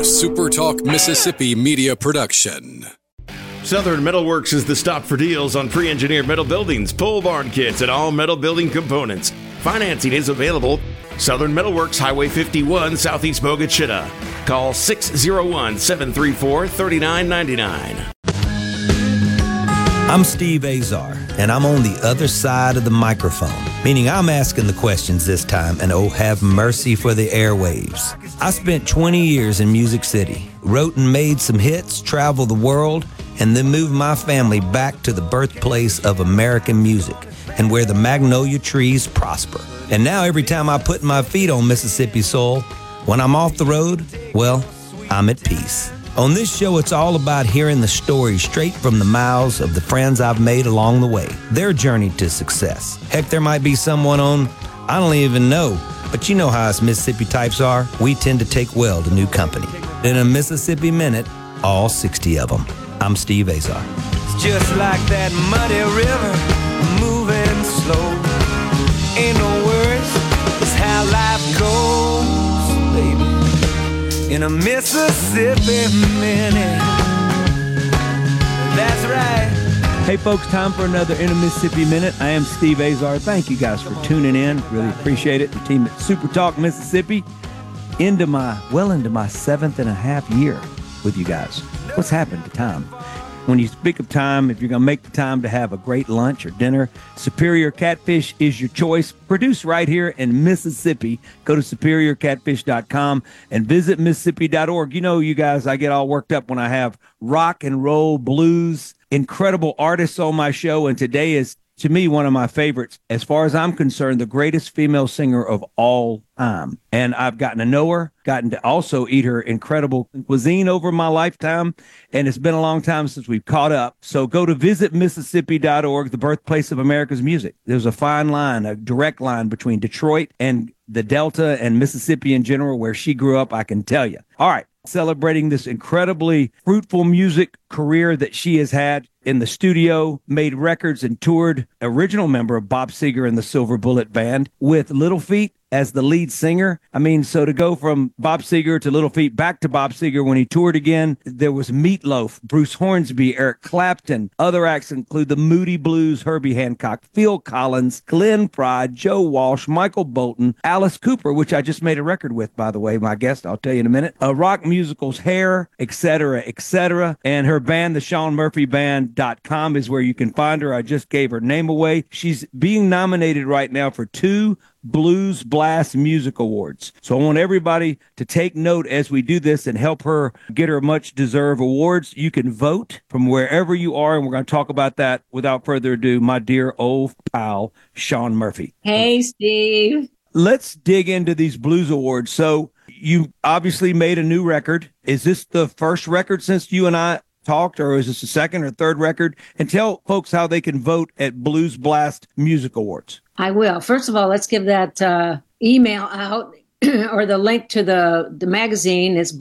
a Super Talk Mississippi media production. Southern Metalworks is the stop for deals on pre-engineered metal buildings, pole barn kits, and all metal building components. Financing is available. Southern Metalworks, Highway 51, Southeast Bogue Chitto. Call 601-734-3999. I'm Steve Azar, and I'm on the other side of the microphone, meaning I'm asking the questions this time, and oh, have mercy for the airwaves. I spent 20 years in Music City, wrote and made some hits, traveled the world, and then moved my family back to the birthplace of American music and where the magnolia trees prosper. And now every time I put my feet on Mississippi soil, when I'm off the road, well, I'm at peace. On this show, it's all about hearing the stories straight from the mouths of the friends I've made along the way, their journey to success. Heck, there might be someone on, I don't even know, but you know how us Mississippi types are. We tend to take well to new company. In a Mississippi Minute, all 60 of them. I'm Steve Azar. It's just like that muddy river, moving slow. Ain't no worries, it's how life goes, baby. In a Mississippi Minute. That's right. Hey folks, time for another In a Mississippi Minute. I am Steve Azar. Thank you guys for tuning in. Really appreciate it. The team at Super Talk Mississippi into my 7th and a half year with you guys. What's happened to time? When you speak of time, if you're going to make the time to have a great lunch or dinner, Superior Catfish is your choice. Produced right here in Mississippi. Go to superiorcatfish.com and visit Mississippi.org. You know, you guys, I get all worked up when I have rock and roll, blues, incredible artists on my show. And today is, to me, one of my favorites. As far as I'm concerned, the greatest female singer of all time. And I've gotten to know her, gotten to also eat her incredible cuisine over my lifetime. And it's been a long time since we've caught up. So go to visitmississippi.org, the birthplace of America's music. There's a fine line, a direct line between Detroit and the Delta and Mississippi in general, where she grew up, I can tell you. All right. Celebrating this incredibly fruitful music career that she has had in the studio, made records and toured, original member of Bob Seger and the Silver Bullet Band with Little Feat as the lead singer. I mean, so to go from Bob Seger to Little Feat back to Bob Seger when he toured again, there was Meatloaf, Bruce Hornsby, Eric Clapton. Other acts include the Moody Blues, Herbie Hancock, Phil Collins, Glenn Frey, Joe Walsh, Michael Bolton, Alice Cooper, which I just made a record with, by the way, my guest, I'll tell you in a minute, rock musicals, Hair, etc., etc. And her band, the Sean Murphy Band.com is where you can find her. I just gave her name away. She's being nominated right now for 2 Blues Blast Music Awards. So I want everybody to take note as we do this and help her get her much-deserved awards. You can vote from wherever you are, and we're going to talk about that without further ado. My dear old pal, Sean Murphy. Hey, Steve. Let's dig into these Blues Awards. So you obviously made a new record. Is this the first record since you and I talked, or is this the second or third record? And tell folks how they can vote at Blues Blast Music Awards. I will. First of all, let's give that email out or the link to the magazine. It's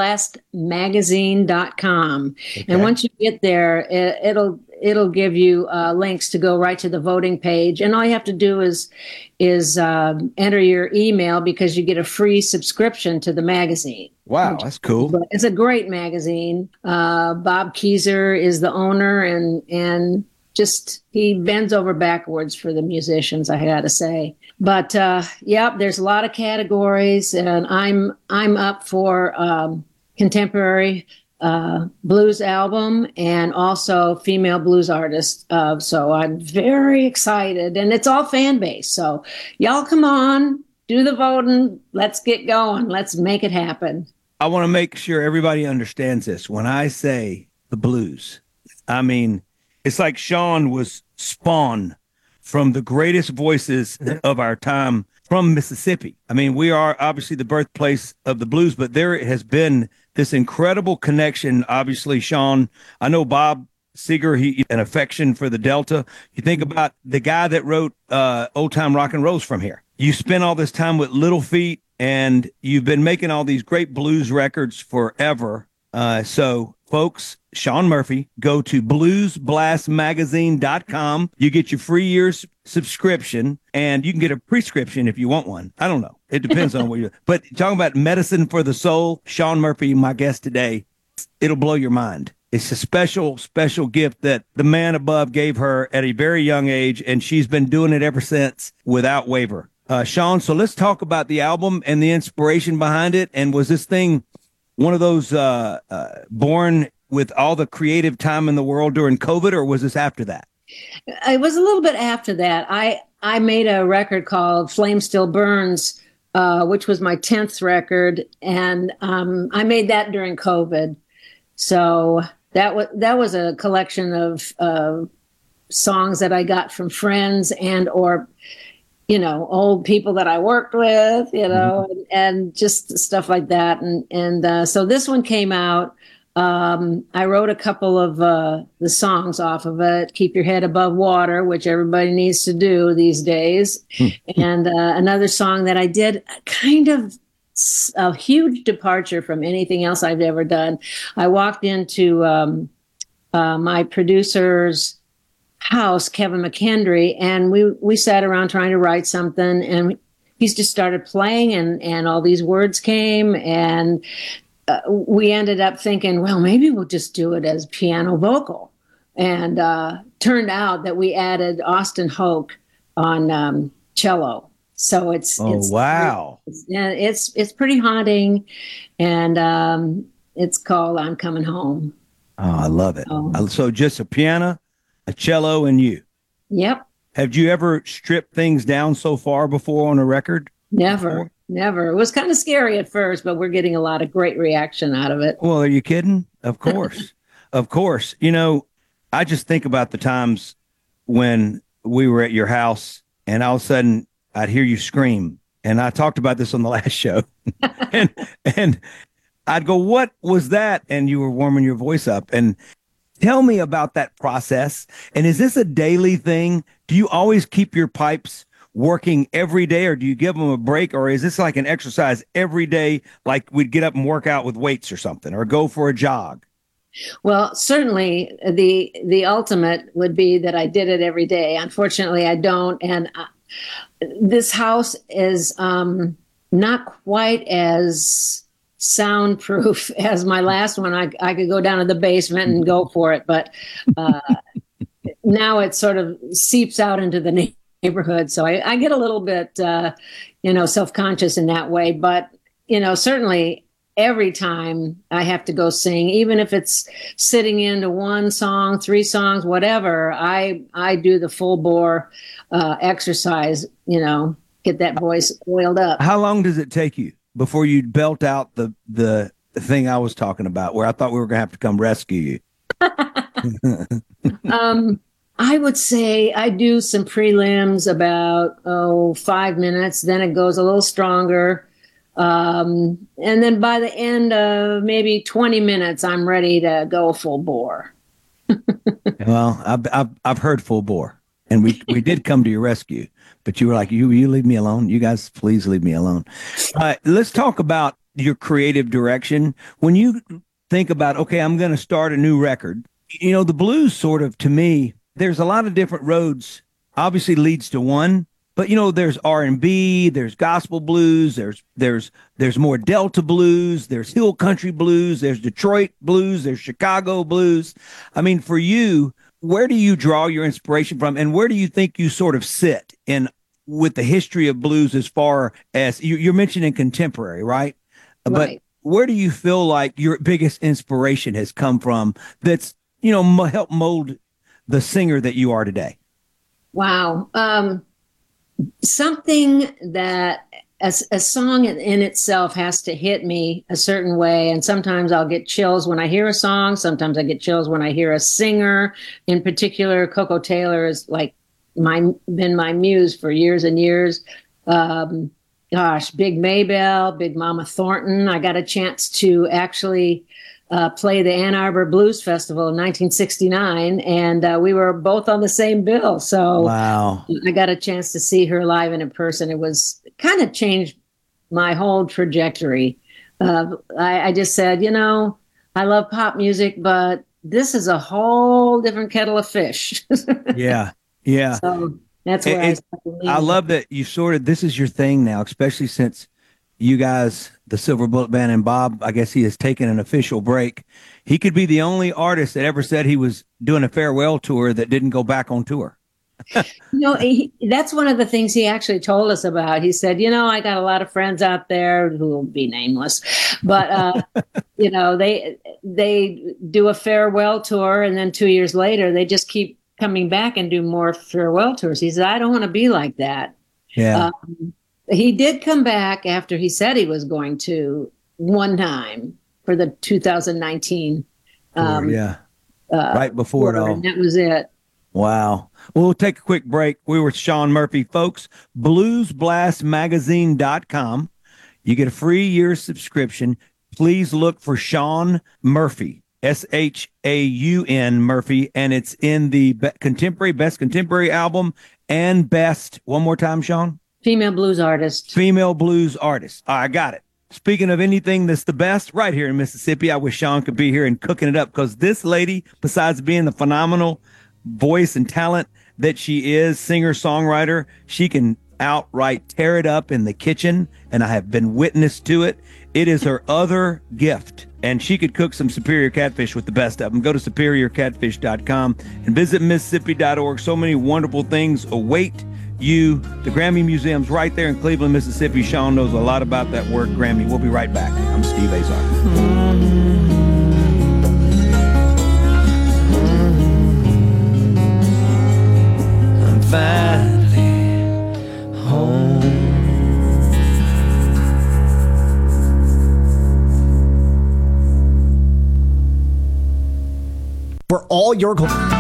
bluesblastmagazine.com. Okay. And once you get there, it'll give you links to go right to the voting page. And all you have to do is enter your email, because you get a free subscription to the magazine. Wow, that's cool. But it's a great magazine. Bob Keyser is the owner, and just he bends over backwards for the musicians, I gotta say. But there's a lot of categories, and I'm up for contemporary blues album and also female blues artist. So I'm very excited, and it's all fan base. So y'all come on, do the voting. Let's get going. Let's make it happen. I want to make sure everybody understands this. When I say the blues, I mean, it's like Sean was spawned from the greatest voices of our time from Mississippi. I mean, we are obviously the birthplace of the blues, but there has been this incredible connection. Obviously, Sean, I know Bob Seger, he an affection for the Delta. You think about the guy that wrote Old Time Rock and Roll's from here. You spent all this time with Little Feat, and you've been making all these great blues records forever. So folks, Sean Murphy, go to bluesblastmagazine.com. You get your free year's subscription, and you can get a prescription if you want one. I don't know. It depends on what you, but talking about medicine for the soul, Sean Murphy, my guest today, it'll blow your mind. It's a special, special gift that the man above gave her at a very young age, and she's been doing it ever since without waver. Sean, so let's talk about the album and the inspiration behind it. And was this thing one of those born with all the creative time in the world during COVID, or was this after that? It was a little bit after that. I made a record called Flame Still Burns, which was my 10th record, and I made that during COVID. So that was a collection of songs that I got from friends and or old people that I worked with, and just stuff like that. And so this one came out. I wrote a couple of the songs off of it. Keep Your Head Above Water, which everybody needs to do these days. And another song that I did, kind of a huge departure from anything else I've ever done. I walked into my producer's house, Kevin McKendry, and we sat around trying to write something, and he's just started playing, and all these words came, and we ended up thinking, well, maybe we'll just do it as piano vocal. And turned out that we added Austin Hoke on cello. So it's wow. It's pretty haunting, and it's called I'm Coming Home. Oh, I love it. So just a piano, a cello, and you. Yep. Have you ever stripped things down so far before on a record? Never. It was kind of scary at first, but we're getting a lot of great reaction out of it. Well, are you kidding? Of course. Of course. I just think about the times when we were at your house and all of a sudden I'd hear you scream. And I talked about this on the last show. and I'd go, what was that? And you were warming your voice up. And tell me about that process. And is this a daily thing? Do you always keep your pipes working every day, or do you give them a break, or is this like an exercise every day, like we'd get up and work out with weights or something, or go for a jog? Well, certainly the ultimate would be that I did it every day. Unfortunately, I don't. And this house is not quite as soundproof as my last one. I could go down to the basement and go for it, but now it sort of seeps out into the neighborhood. So I get a little bit, self-conscious in that way. But, certainly every time I have to go sing, even if it's sitting into one song, 3 songs, whatever, I do the full bore exercise, get that voice oiled up. How long does it take you before you belt out the thing I was talking about, where I thought we were going to have to come rescue you? I would say I do some prelims about 5 minutes. Then it goes a little stronger. And then by the end of maybe 20 minutes, I'm ready to go full bore. Well, I've heard full bore, and we did come to your rescue, but you were like, you leave me alone. You guys, please leave me alone. Let's talk about your creative direction. When you think about, okay, I'm going to start a new record, the blues sort of, to me, there's a lot of different roads, obviously leads to one, but there's R&B, there's gospel blues, there's more Delta blues, there's hill country blues, there's Detroit blues, there's Chicago blues. I mean, for you, where do you draw your inspiration from, and where do you think you sort of sit in with the history of blues, as far as you're mentioning contemporary, right? But where do you feel like your biggest inspiration has come from that's, helped mold the singer that you are today? Wow. Something that a song in itself has to hit me a certain way. And sometimes I'll get chills when I hear a song. Sometimes I get chills when I hear a singer. In particular, Coco Taylor is been my muse for years and years. Big Maybelle, Big Mama Thornton. I got a chance to actually play the Ann Arbor Blues Festival in 1969, and we were both on the same bill. So wow. I got a chance to see her live and in person. It was kind of changed my whole trajectory. I just said, I love pop music, but this is a whole different kettle of fish. Yeah. Yeah. So that's where I love that you sort of, this is your thing now, especially since you guys, the Silver Bullet Band, and Bob, I guess he has taken an official break. He could be the only artist that ever said he was doing a farewell tour that didn't go back on tour. That's one of the things he actually told us about. He said, I got a lot of friends out there who will be nameless, but they do a farewell tour, and then 2 years later they just keep coming back and do more farewell tours. He said, I don't want to be like that. Yeah. He did come back after he said he was going to one time for the 2019. Right before it all. And that was it. Wow. We'll take a quick break. We were with Sean Murphy, folks. Bluesblastmagazine.com. You get a free year subscription. Please look for Sean Murphy, SHAUN Murphy, and it's in the best contemporary album and best, one more time, Sean? Female blues artist. Female blues artist. I got it. Speaking of anything that's the best right here in Mississippi, I wish Sean could be here and cooking it up, because this lady, besides being the phenomenal voice and talent that she is, singer-songwriter, she can outright tear it up in the kitchen, and I have been witness to it. It is her other gift, and she could cook some superior catfish with the best of them. Go to superiorcatfish.com and visit Mississippi.org. So many wonderful things await you. The Grammy Museum's right there in Cleveland, Mississippi. Sean knows a lot about that word, Grammy. We'll be right back. I'm Steve Azar. Finally home. For all your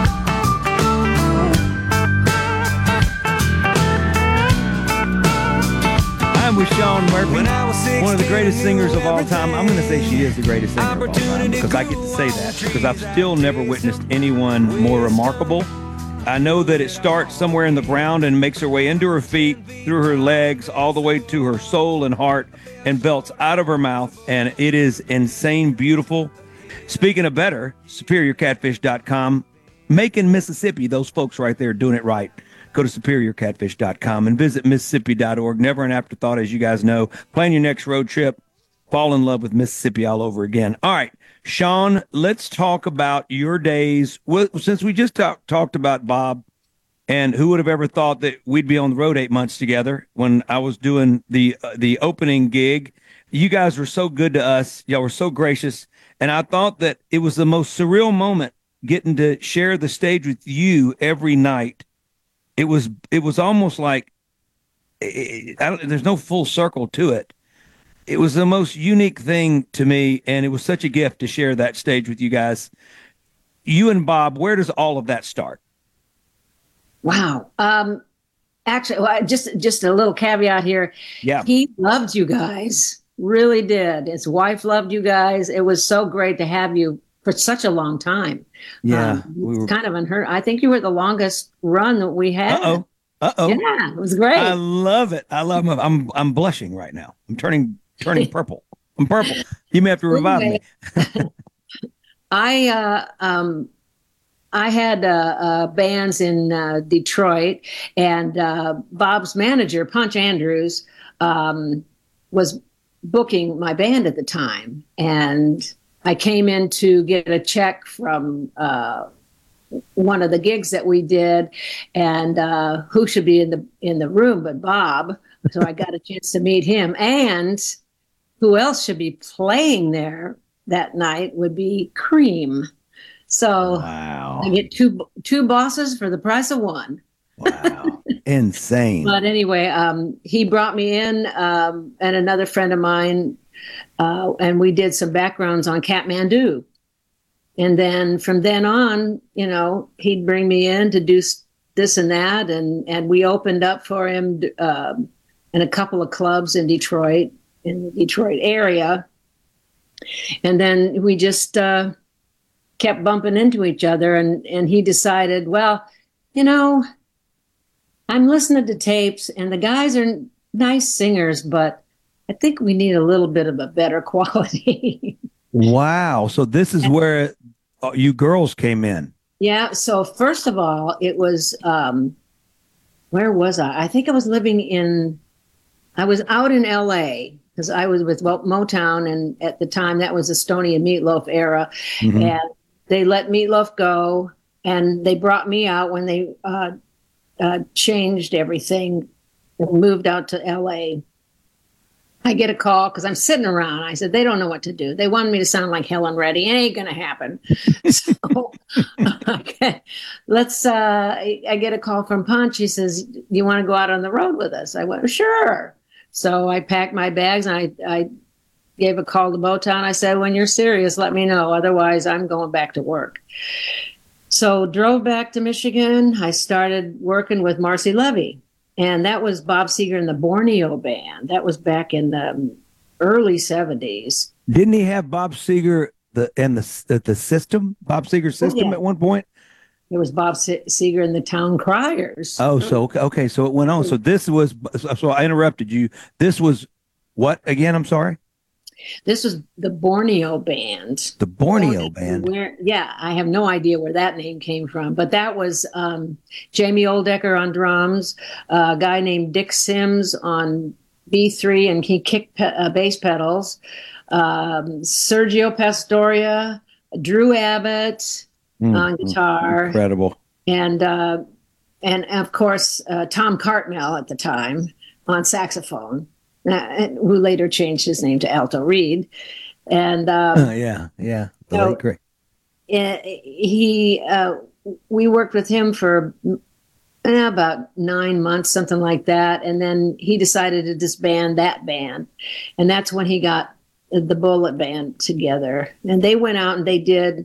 I'm with Sean Murphy, one of the greatest singers of all time. I'm going to say she is the greatest singer of all time, because I get to say that, because I've still never witnessed anyone more remarkable. I know that it starts somewhere in the ground and makes her way into her feet, through her legs, all the way to her soul and heart, and belts out of her mouth. And it is insane, beautiful. Speaking of better, superiorcatfish.com. Macon, Mississippi, those folks right there doing it right. Go to superiorcatfish.com and visit Mississippi.org. Never an afterthought, as you guys know. Plan your next road trip. Fall in love with Mississippi all over again. All right, Sean, let's talk about your days. Well, since we just talked about Bob, and who would have ever thought that we'd be on the road 8 months together when I was doing the opening gig. You guys were so good to us. Y'all were so gracious. And I thought that it was the most surreal moment getting to share the stage with you every night. It was almost like there's no full circle to it. It was the most unique thing to me, and it was such a gift to share that stage with you guys. You and Bob, where does all of that start? Wow. Actually, just a little caveat here. Yeah. He loved you guys, really did. His wife loved you guys. It was so great to have you for such a long time. Yeah. It's kind of unheard. I think you were the longest run that we had. Uh-oh. Yeah, it was great. I love it. I'm blushing right now. I'm turning purple. I'm purple. You may have to revive me. I had bands in Detroit, and Bob's manager, Punch Andrews, was booking my band at the time, and I came in to get a check from one of the gigs that we did, and who should be in the room but Bob? So I got a chance to meet him, and who else should be playing there that night would be Cream. So wow. I get two bosses for the price of one. Wow. Insane. But anyway, he brought me in, and another friend of mine, and we did some backgrounds on Kathmandu. And then from then on, he'd bring me in to do this and that. And we opened up for him in a couple of clubs in Detroit, in the Detroit area. And then we just kept bumping into each other. And he decided, well, I'm listening to tapes and the guys are nice singers, but I think we need a little bit of a better quality. Wow. So this is where you girls came in. Yeah. So first of all, it was where was I? I think I was I was out in LA because I was with Motown, and at the time that was Estonia Meatloaf era, and they let Meatloaf go, and they brought me out when they changed everything and moved out to LA. I get a call because I'm sitting around. I said, they don't know what to do. They wanted me to sound like Helen Reddy. It ain't going to happen. So okay, I get a call from Punch. He says, you want to go out on the road with us? I went, sure. So I packed my bags and I gave a call to Motown. I said, when you're serious, let me know. Otherwise, I'm going back to work. So drove back to Michigan. I started working with Marcy Levy. And that was Bob Seger and the Borneo Band. That was back in the early 70s. Didn't he have Bob Seger the system? Bob Seger system at one point? It was Bob Seger and the Town Criers. Oh, so okay. So it went on. So so I interrupted you. This was what again? I'm sorry. This was the Borneo Band. The Borneo Band. I have no idea where that name came from, but that was Jamie Oldecker on drums, a guy named Dick Sims on B3, and he kicked bass pedals, Sergio Pastoria, Drew Abbott on guitar. Incredible. And of course, Tom Cartmel at the time on saxophone. Who later changed his name to Alto Reed, and great. We worked with him for about 9 months, something like that, and then he decided to disband that band, and that's when he got the Bullet Band together, and they went out and they did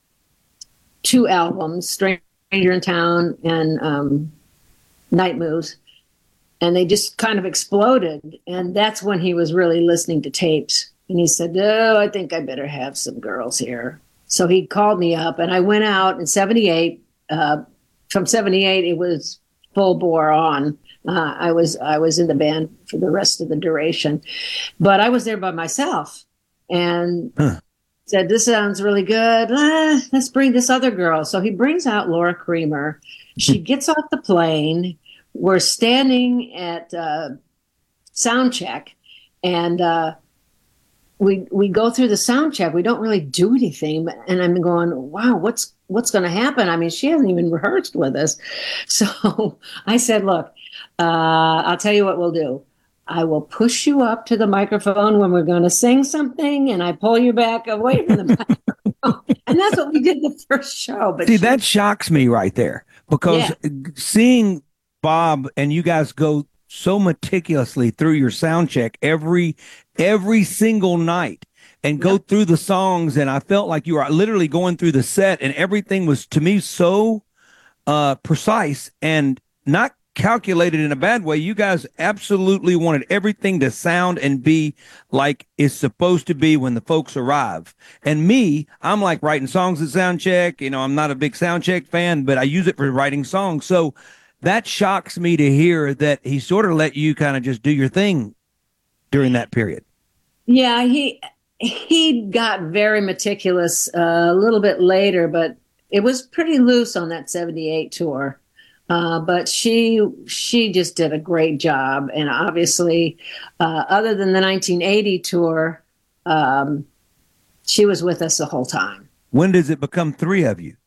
2 albums, Stranger in Town and Night Moves. And they just kind of exploded. And that's when he was really listening to tapes. And he said, oh, I think I better have some girls here. So he called me up and I went out in 78. From 78, it was full bore on. I was in the band for the rest of the duration. But I was there by myself and said, this sounds really good. Let's bring this other girl. So he brings out Laura Creamer. She gets off the plane. We're standing at sound check, and we go through the sound check. We don't really do anything, and I'm going, wow, what's going to happen? I mean, she hasn't even rehearsed with us. So I said, look, I'll tell you what we'll do. I will push you up to the microphone when we're going to sing something, and I pull you back away from the microphone. And that's what we did the first show. But see, that shocks me right there, because seeing Bob and you guys go so meticulously through your sound check every single night and go through the songs, and I felt like you were literally going through the set, and everything was to me so precise and not calculated in a bad way. You guys absolutely wanted everything to sound and be like it's supposed to be when the folks arrive. And me, I'm like writing songs at sound check. You know, I'm not a big sound check fan, but I use it for writing songs. So that shocks me to hear that he sort of let you kind of just do your thing during that period. Yeah, he got very meticulous a little bit later, but it was pretty loose on that 78 tour. But she just did a great job. And obviously, other than the 1980 tour, she was with us the whole time. When does it become 3 of you?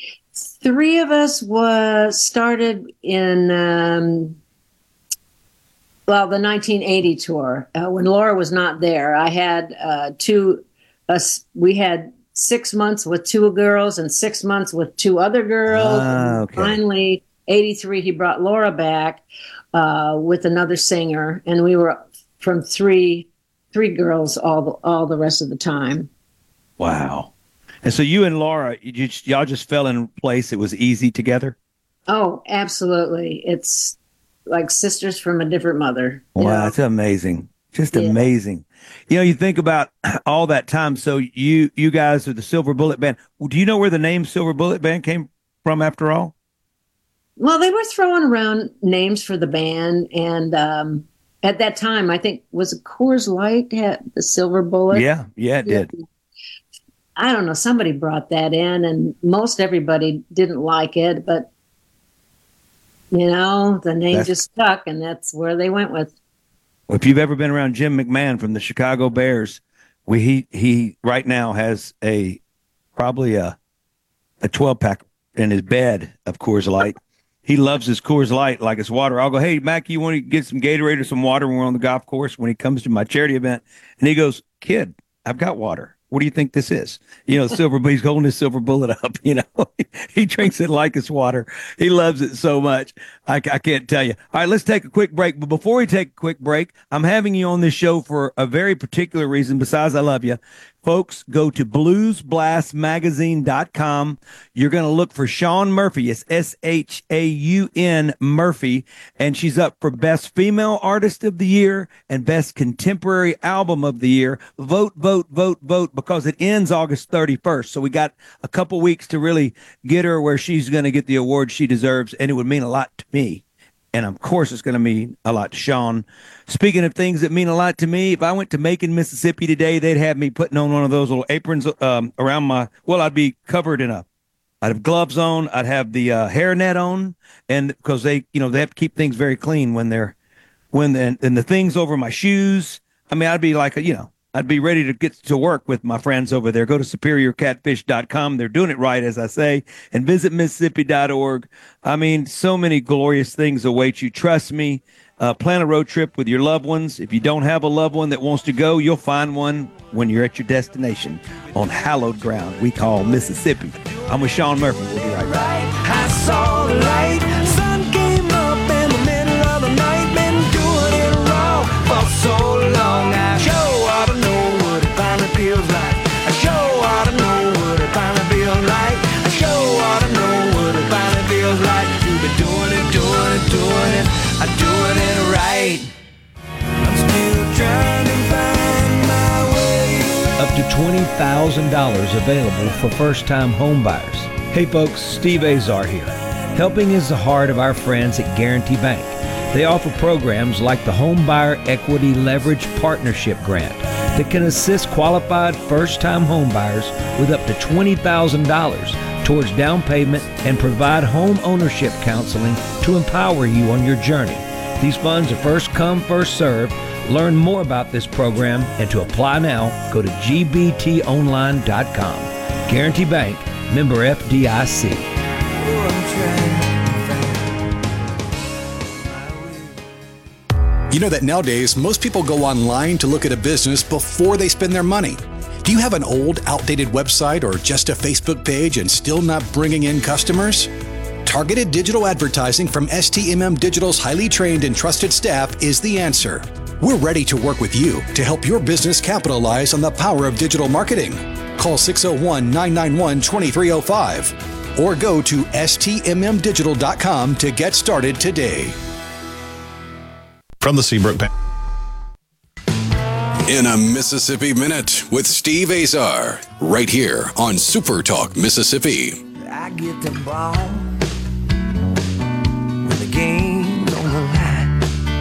3 of us started in, the 1980 tour. When Laura was not there, I had we had 6 months with 2 girls and 6 months with 2 other girls. Okay. Finally, 83, he brought Laura back with another singer, and we were from three girls all the rest of the time. Wow. And so you and Laura, y'all just fell in place. It was easy together? Oh, absolutely. It's like sisters from a different mother. Wow, that's amazing. Just amazing. You know, you think about all that time. So you guys are the Silver Bullet Band. Do you know where the name Silver Bullet Band came from after all? Well, they were throwing around names for the band. And at that time, I think, was it Coors Light had the Silver Bullet? Yeah, it did. I don't know, somebody brought that in, and most everybody didn't like it, but the name just stuck, and that's where they went with. If you've ever been around Jim McMahon from the Chicago Bears, he right now has probably a 12-pack in his bed of Coors Light. He loves his Coors Light like it's water. I'll go, hey, Mac, you want to get some Gatorade or some water when we're on the golf course when he comes to my charity event? And he goes, kid, I've got water. What do you think this is? He's holding his silver bullet up, He drinks it like it's water. He loves it so much. I can't tell you. All right, let's take a quick break. But before we take a quick break, I'm having you on this show for a very particular reason, besides I love you. Folks, go to bluesblastmagazine.com. You're going to look for Shaun Murphy. It's Shaun Murphy. And she's up for Best Female Artist of the Year and Best Contemporary Album of the Year. Vote, vote, vote, vote, because it ends August 31st. So we got a couple weeks to really get her where she's going to get the award she deserves. And it would mean a lot to me. And of course, it's going to mean a lot to Shaun. Speaking of things that mean a lot to me, if I went to Macon, Mississippi today, they'd have me putting on one of those little aprons around I'd be covered I'd have gloves on, I'd have the hairnet on, and because they have to keep things very clean when the things over my shoes. I mean, I'd be like, I'd be ready to get to work with my friends over there. Go to superiorcatfish.com. They're doing it right, as I say, and visit Mississippi.org. I mean, so many glorious things await you. Trust me. Plan a road trip with your loved ones. If you don't have a loved one that wants to go, you'll find one when you're at your destination on hallowed ground we call Mississippi. I'm with Shaun Murphy. We'll be right back. I saw the light. Sun came up in the middle of the night. Been doing it wrong for so long. I sure ought to know what it finally feels like. I sure ought to know what it finally feels like. I sure ought to know what it finally feels like. You've been doing it. I'm doing it right. I'm still trying to find my way around. Up to $20,000 available for first-time home buyers. Hey folks, Steve Azar here. Helping is the heart of our friends at Guarantee Bank. They offer programs like the Home Buyer Equity Leverage Partnership Grant that can assist qualified first-time home buyers with up to $20,000 towards down payment and provide home ownership counseling to empower you on your journey. These funds are first come, first served. Learn more about this program and to apply now, go to gbtonline.com. Guarantee Bank, member FDIC. You know that nowadays, most people go online to look at a business before they spend their money. Do you have an old, outdated website or just a Facebook page and still not bringing in customers? Targeted digital advertising from STMM Digital's highly trained and trusted staff is the answer. We're ready to work with you to help your business capitalize on the power of digital marketing. Call 601-991-2305 or go to stmmdigital.com to get started today. From the Seabrook Bank. In a Mississippi Minute with Steve Azar, right here on Super Talk Mississippi. I get the ball when the game's on the line.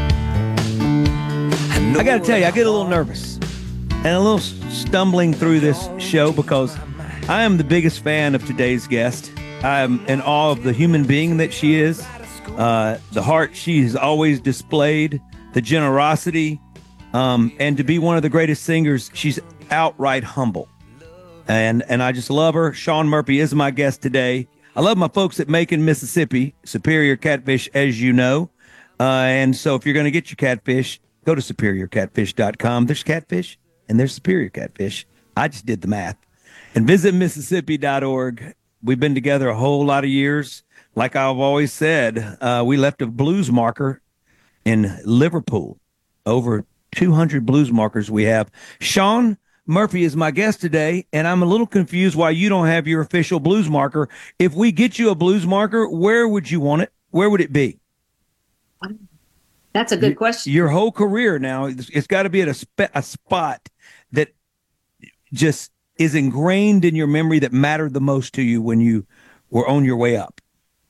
I got to tell you, I get a little nervous and a little stumbling through this show because I am the biggest fan of today's guest. I am in awe of the human being that she is, the heart she has always displayed, the generosity, and to be one of the greatest singers. She's outright humble. And I just love her. Shaun Murphy is my guest today. I love my folks at Macon, Mississippi, Superior Catfish, as you know. And so if you're going to get your catfish, go to superiorcatfish.com. There's catfish and there's Superior Catfish. I just did the math. And visit Mississippi.org. We've been together a whole lot of years. Like I've always said, we left a blues marker in Liverpool. Over 200 blues markers we have. Shaun Murphy is my guest today, and I'm a little confused why you don't have your official blues marker. If we get you a blues marker, where would you want it? Where would it be? That's a good question. Your whole career now, it's got to be at a spot that just is ingrained in your memory that mattered the most to you when you were on your way up.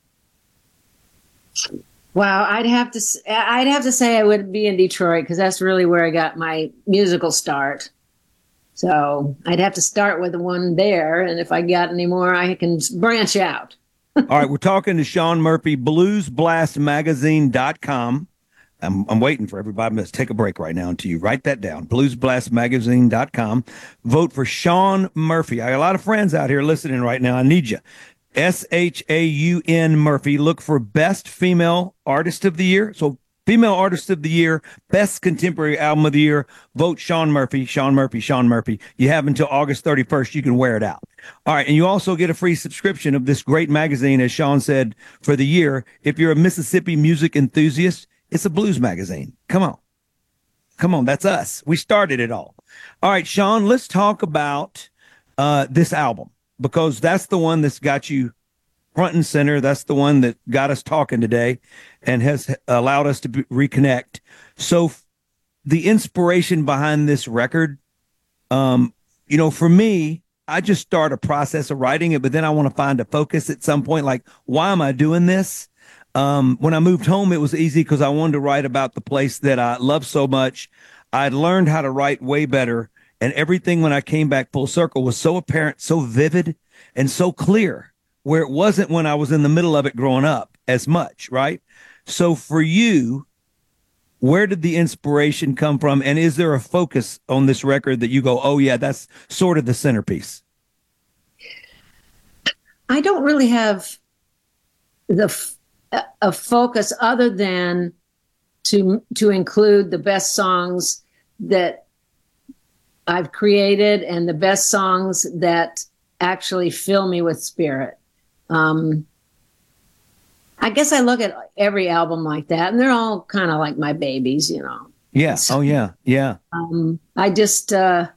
Wow, I'd have to say I would be in Detroit because that's really where I got my musical start. So I'd have to start with the one there. And if I got any more, I can branch out. All right. We're talking to Sean Murphy, bluesblastmagazine.com. I'm waiting for everybody. Let's take a break right now until you write that down. Bluesblastmagazine.com. Vote for Sean Murphy. I got a lot of friends out here listening right now. I need you. SHAUN Murphy. Look for Best Female Artist of the Year. So Female Artist of the Year, Best Contemporary Album of the Year. Vote Sean Murphy, Sean Murphy, Sean Murphy. You have until August 31st. You can wear it out. All right. And you also get a free subscription of this great magazine, as Sean said, for the year. If you're a Mississippi music enthusiast, it's a blues magazine. Come on. Come on. That's us. We started it all. All right, Sean, let's talk about this album, because that's the one that's got you front and center. That's the one that got us talking today and has allowed us to reconnect. So the inspiration behind this record, for me, I just start a process of writing it, but then I want to find a focus at some point. Like, why am I doing this? When I moved home, it was easy because I wanted to write about the place that I love so much. I'd learned how to write way better. And everything when I came back full circle was so apparent, so vivid, and so clear, where it wasn't when I was in the middle of it growing up as much, right? So for you, where did the inspiration come from? And is there a focus on this record that you go, oh, yeah, that's sort of the centerpiece? I don't really have a focus other than to include the best songs that I've created and the best songs that actually fill me with spirit. I guess I look at every album like that, and they're all kind of like my babies, Yeah. Oh, yeah. Yeah. I just want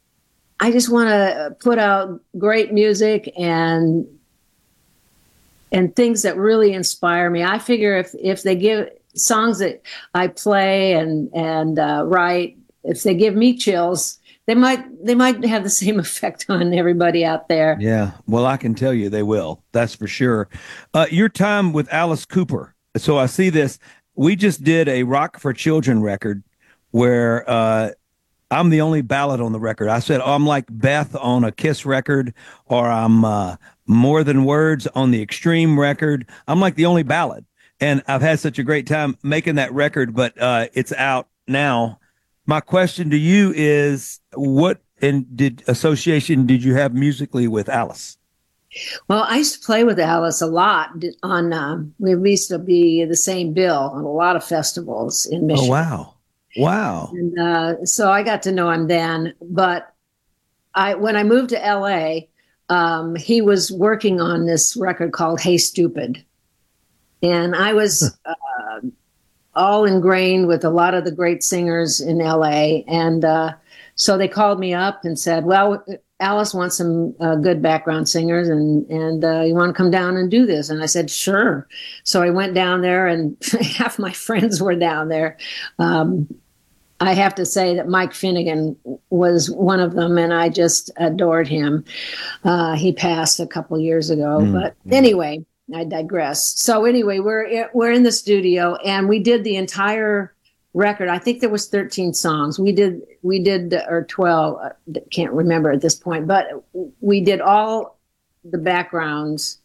to put out great music and things that really inspire me. I figure if they give songs that I play and write, if they give me chills, they might have the same effect on everybody out there. Yeah. Well, I can tell you they will. That's for sure. Your time with Alice Cooper. So I see this. We just did a Rock for Children record where I'm the only ballad on the record. I said, I'm like Beth on a Kiss record, or I'm More Than Words on the Extreme record. I'm like the only ballad. And I've had such a great time making that record, but it's out now. My question to you is, what association did you have musically with Alice? Well, I used to play with Alice a lot on, we used to be the same bill on a lot of festivals in Michigan. Oh, wow. Wow. And so I got to know him then. But when I moved to LA, he was working on this record called Hey Stupid. And I was all ingrained with a lot of the great singers in LA. And so they called me up and said, well, Alice wants some good background singers, and you want to come down and do this? And I said, sure. So I went down there, and half my friends were down there. I have to say that Mike Finnegan was one of them, and I just adored him. He passed a couple years ago, but anyway, I digress. So anyway, we're in the studio, and we did the entire record. I think there was 13 songs. We did or 12. Can't remember at this point, but we did all the backgrounds,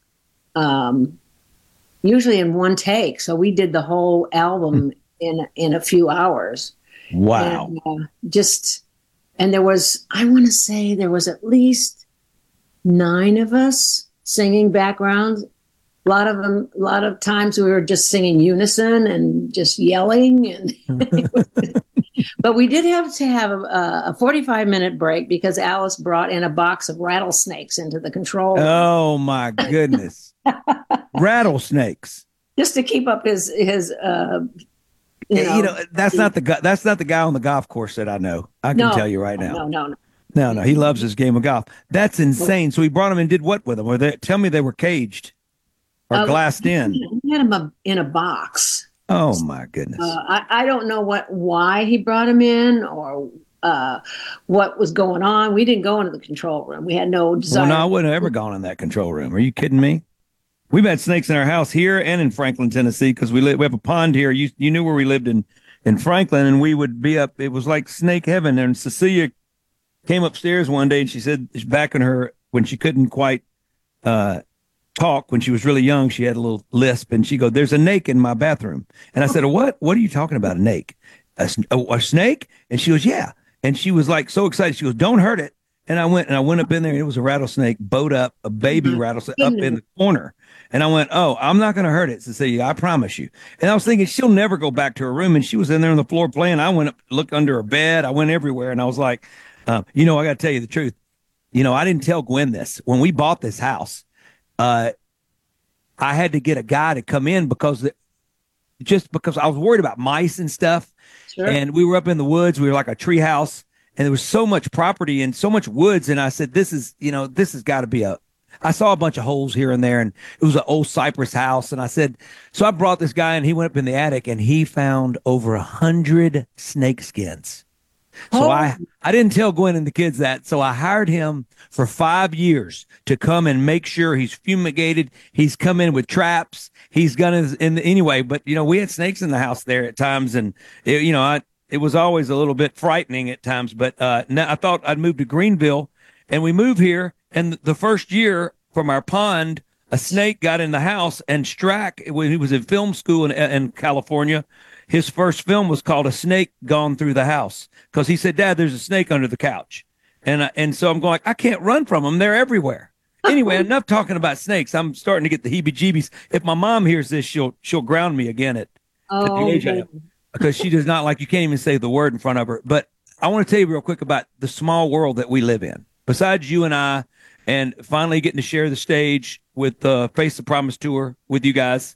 usually in one take. So we did the whole album in a few hours. Wow. And there was, I want to say there was at least 9 of us singing backgrounds. A lot of times we were just singing unison and just yelling. But we did have to have a 45-minute break because Alice brought in a box of rattlesnakes into the control room. Oh my goodness. Rattlesnakes. Just to keep up his that's not the guy on the golf course that I know. I can tell you right now. No. He loves his game of golf. That's insane. So he brought him and did what with them? Tell me they were caged or glassed in. We had him in a box. Oh my goodness. I don't know why he brought him in or what was going on. We didn't go into the control room. We had no desire. Well, no, I wouldn't have ever gone in that control room. Are you kidding me? We've had snakes in our house here and in Franklin, Tennessee, because we have a pond here. You knew where we lived in Franklin, and we would be up. It was like snake heaven. And Cecilia came upstairs one day and she said back in her, when she couldn't quite talk, when she was really young, she had a little lisp, and she go, "There's a snake in my bathroom." And I said, "What are you talking about? A snake? A snake?" And she goes, "Yeah." And she was like so excited. She goes, "Don't hurt it." And I went up in there, and it was a rattlesnake, bowed up, a baby rattlesnake up in the corner. And I went, "Oh, I'm not going to hurt it." So say, "I promise you." And I was thinking she'll never go back to her room. And she was in there on the floor playing. I went up, looked under her bed. I went everywhere. And I was like, I got to tell you the truth. I didn't tell Gwen this. When we bought this house, I had to get a guy to come in because I was worried about mice and stuff. Sure. And we were up in the woods. We were like a tree house. And there was so much property and so much woods. And I said, this has got to be I saw a bunch of holes here and there, and it was an old cypress house. And I said, so I brought this guy, and he went up in the attic, and he found over 100 snake skins. So I didn't tell Gwen and the kids that. So I hired him for 5 years to come and make sure he's fumigated. He's come in with traps. He's gonna, anyway, but we had snakes in the house there at times. And it was always a little bit frightening at times, but I thought I'd move to Greenville, and we moved here. And the first year from our pond, a snake got in the house, and Strack, when he was in film school in California, his first film was called A Snake Gone Through the House, because he said, "Dad, there's a snake under the couch." And so I'm going, I can't run from them. They're everywhere. Anyway, enough talking about snakes. I'm starting to get the heebie-jeebies. If my mom hears this, she'll ground me again at the age I am, because she does not like, you can't even say the word in front of her. But I want to tell you real quick about the small world that we live in. Besides you and I, and finally getting to share the stage with the Face the Promise tour with you guys.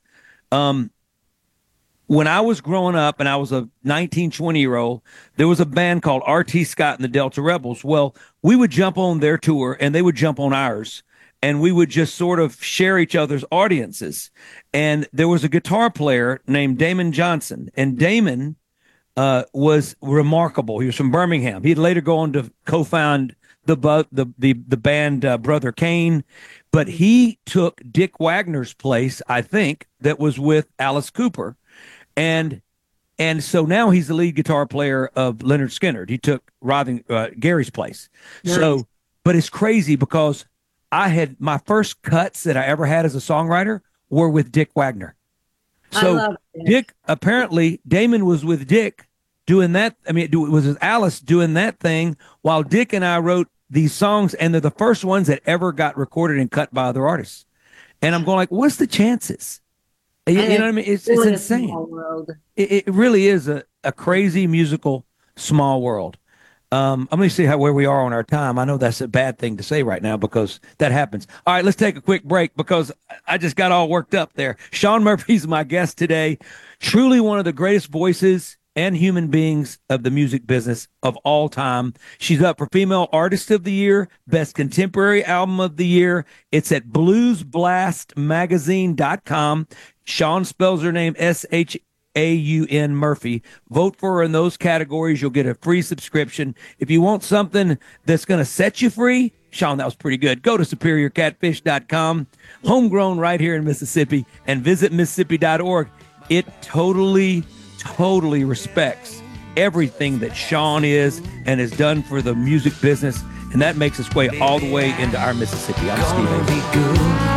When I was growing up and I was a 19, 20-year-old, there was a band called R.T. Scott and the Delta Rebels. Well, we would jump on their tour and they would jump on ours, and we would just sort of share each other's audiences. And there was a guitar player named Damon Johnson, and Damon was remarkable. He was from Birmingham. He'd later go on to co-found the band Brother Kane, but he took Dick Wagner's place, I think, that was with Alice Cooper. And so now he's the lead guitar player of Lynyrd Skynyrd. He took Gary's place. Nice. So, but it's crazy because I had my first cuts that I ever had as a songwriter were with Dick Wagner. So Dick, apparently Damon was with Dick doing that. I mean, it was Alice doing that thing while Dick and I wrote these songs, and they're the first ones that ever got recorded and cut by other artists. And I'm going like, what's the chances? You know what I mean? It's really insane. Small world. It really is a crazy musical small world. I'm going to see where we are on our time. I know that's a bad thing to say right now because that happens. All right, let's take a quick break because I just got all worked up there. Shawn Murphy's my guest today. Truly one of the greatest voices and human beings of the music business of all time. She's up for Female Artist of the Year, Best Contemporary Album of the Year. It's at bluesblastmagazine.com. Shawn spells her name S-H-A-U-N Murphy. Vote for her in those categories. You'll get a free subscription. If you want something that's going to set you free, Shawn, that was pretty good. Go to superiorcatfish.com, homegrown right here in Mississippi, and visit Mississippi.org. It totally respects everything that Shawn is and has done for the music business, and that makes its way all the way into our Mississippi. I'm Steve Azar.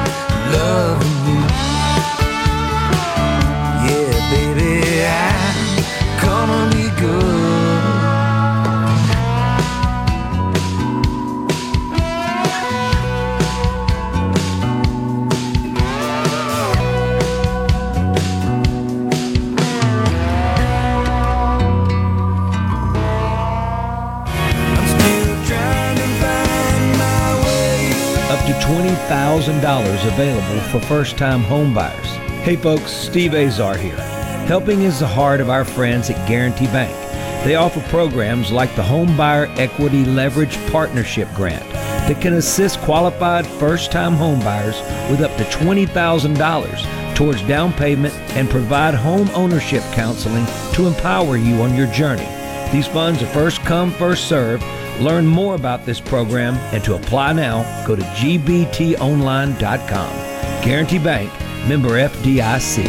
Yeah, baby, I'm gonna be good. Up to $20,000 available for first-time home buyers. Hey folks, Steve Azar here. Helping is the heart of our friends at Guarantee Bank. They offer programs like the Home Buyer Equity Leverage Partnership Grant that can assist qualified first-time home buyers with up to $20,000 towards down payment and provide home ownership counseling to empower you on your journey. These funds are first come, first served. Learn more about this program and to apply now, go to gbtonline.com. Guarantee Bank, member FDIC.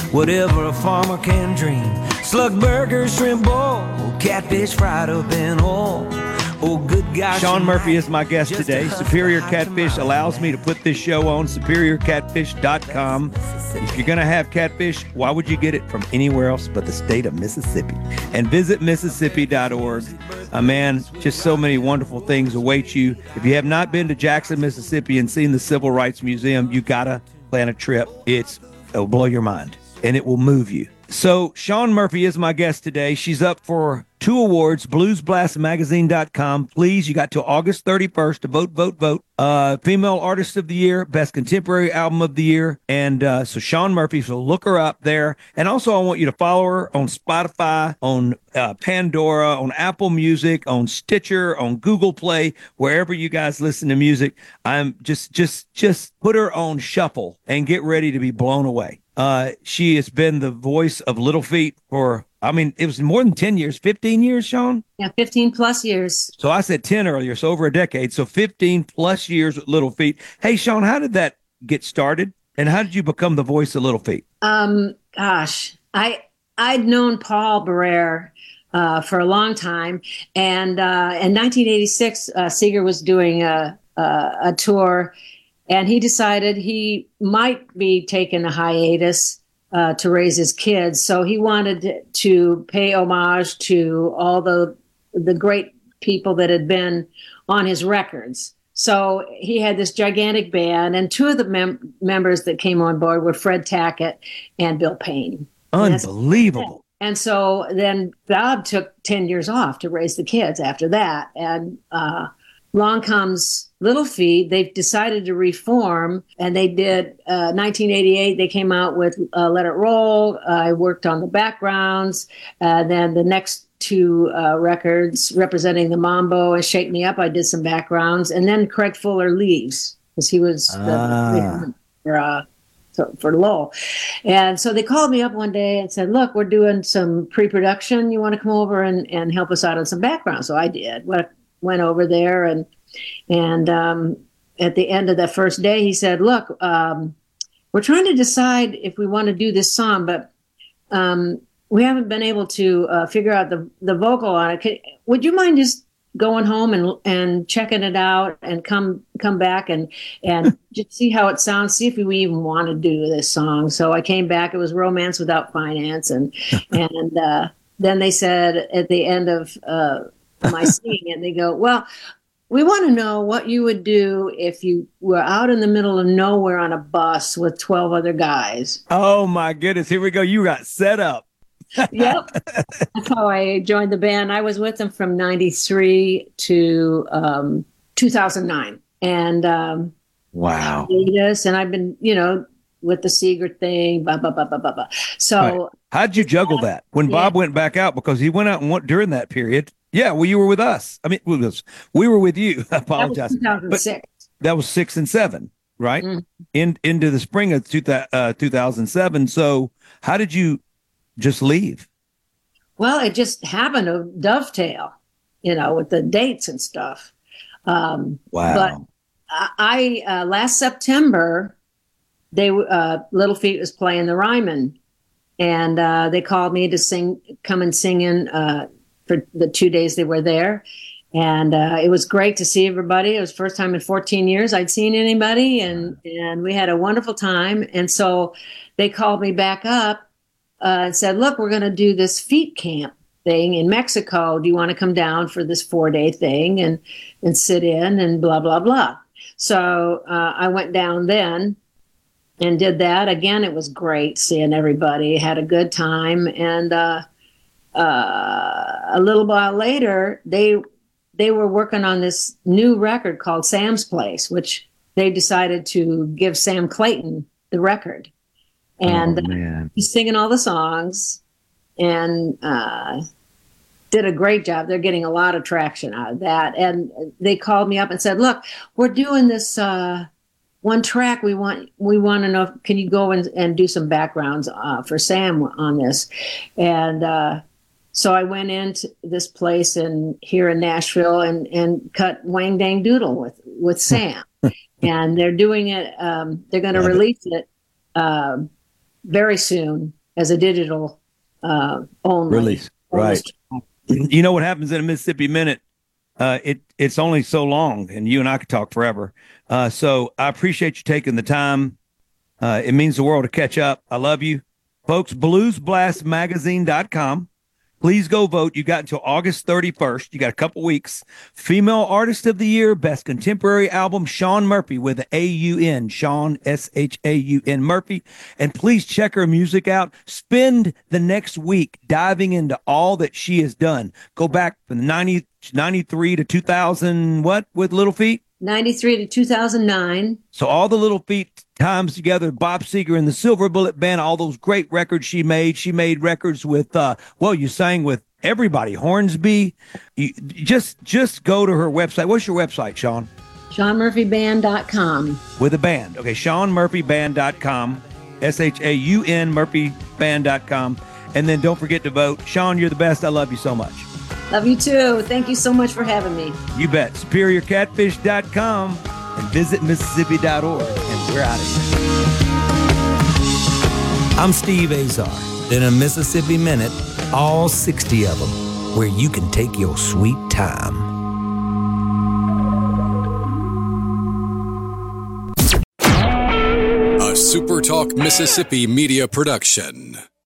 whatever a farmer can dream. Slug burgers, shrimp boil, catfish fried up in oil. Oh, good gosh. Sean Murphy is my guest today. Superior Catfish allows me to put this show on superiorcatfish.com. If you're going to have catfish, why would you get it from anywhere else but the state of Mississippi? And visit Mississippi.org. Man, just so many wonderful things await you. If you have not been to Jackson, Mississippi and seen the Civil Rights Museum, you got to plan a trip. It'll blow your mind and it will move you. So Sean Murphy is my guest today. She's up for 2 awards, bluesblastmagazine.com. Please, you got till August 31st to vote. Female Artist of the Year, Best Contemporary Album of the Year. And so Sean Murphy, so look her up there. And also I want you to follow her on Spotify, on Pandora, on Apple Music, on Stitcher, on Google Play, wherever you guys listen to music. I'm just put her on shuffle and get ready to be blown away. She has been the voice of Little Feat for, it was more than 10 years, 15 years, Sean? Yeah, 15 plus years. So I said 10 earlier, so over a decade. So 15 plus years with Little Feat. Hey, Sean, how did that get started? And how did you become the voice of Little Feat? Gosh, I'd known Paul Barrere for a long time. And in 1986, Seeger was doing a tour. And he decided he might be taking a hiatus to raise his kids. So he wanted to pay homage to all the great people that had been on his records. So he had this gigantic band, and 2 of the members that came on board were Fred Tackett and Bill Payne. Unbelievable. And so then Bob took 10 years off to raise the kids after that. And along comes Little Feat. They've decided to reform, and they did 1988. They came out with Let It Roll. I worked on the backgrounds. Then the next 2 records representing the Mambo and Shake Me Up, I did some backgrounds. And then Craig Fuller leaves because he was for Lowell. And so they called me up one day and said, look, we're doing some pre-production. You want to come over and help us out on some background? So I did. Went over there and at the end of the first day, he said, look, we're trying to decide if we want to do this song, but we haven't been able to figure out the vocal on it. Would you mind just going home and checking it out and come back and just see how it sounds, see if we even want to do this song? So I came back. It was Romance Without Finance. And then they said at the end of my singing it, they go, well, we want to know what you would do if you were out in the middle of nowhere on a bus with 12 other guys. Oh, my goodness. Here we go. You got set up. Yep. That's how I joined the band. I was with them from 93 to 2009. And wow. And I've been, with the Seeger thing, blah, blah, blah, blah, blah, blah. So right. How'd you juggle that when Bob went back out? Because he went out and during that period. Yeah, well, you were with us. We were with you. I apologize. That was 2006. But that was 6 and 7, right? Mm. Into the spring of 2007. So how did you just leave? Well, it just happened to dovetail, with the dates and stuff. Wow. But I last September, Little Feat was playing the Ryman, and they called me to come and sing in for the 2 days they were there. And it was great to see everybody. It was the first time in 14 years I'd seen anybody, and we had a wonderful time. And so they called me back up and said, look, we're going to do this feet camp thing in Mexico. Do you want to come down for this 4-day thing and sit in and blah, blah, blah. So I went down then and did that. Again, it was great seeing everybody, had a good time. And a little while later, they were working on this new record called Sam's Place, which they decided to give Sam Clayton the record. And he's singing all the songs and did a great job. They're getting a lot of traction out of that. And they called me up and said, look, we're doing this one track. We want to know, can you go and do some backgrounds for Sam on this? And so I went into this place here in Nashville and cut Wang Dang Doodle with Sam. And they're doing it. They're going to release it very soon. as a digital only release. Right. You know what happens in a Mississippi Minute? It's only so long, and you and I could talk forever. So I appreciate you taking the time. It means the world to catch up. I love you. Folks, bluesblastmagazine.com. Please go vote. You got until August 31st. You got a couple weeks. Female Artist of the Year, Best Contemporary Album, Shawn Murphy with an A-U-N, Shawn, S-H-A-U-N, Murphy. And please check her music out. Spend the next week diving into all that she has done. Go back from 93 to 2000, what, with Little Feat? 93 to 2009. So all the Little Feat times together, Bob Seger and the Silver Bullet Band, all those great records she made. She made records with, you sang with everybody. Hornsby. Just go to her website. What's your website, Shawn? ShawnMurphyBand.com. With a band. Okay, ShawnMurphyBand.com. SHAUN MurphyBand.com. And then don't forget to vote. Shawn, you're the best. I love you so much. Love you too. Thank you so much for having me. You bet. SuperiorCatfish.com and visit Mississippi.org. And we're out of here. I'm Steve Azar. In a Mississippi Minute, all 60 of them, where you can take your sweet time. A SuperTalk Mississippi media production.